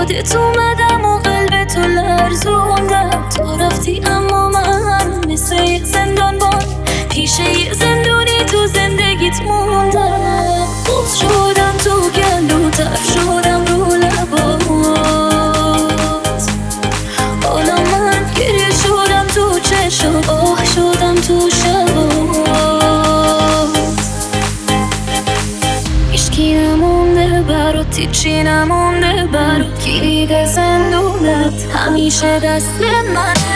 یادت اومدم و قلب تو لرزوندم. تو رفتی اما من مثل یک زندانبان پیش یه زندونی تو زندگیت موندم. بوز شدم تو گلوتر شدم رو لبات. حالا من گریه شدم تو چشم آه شدم تو شبات. هیچکی نمونده برات هیچی نمونده برات. کلید زندونت همیشه دست من.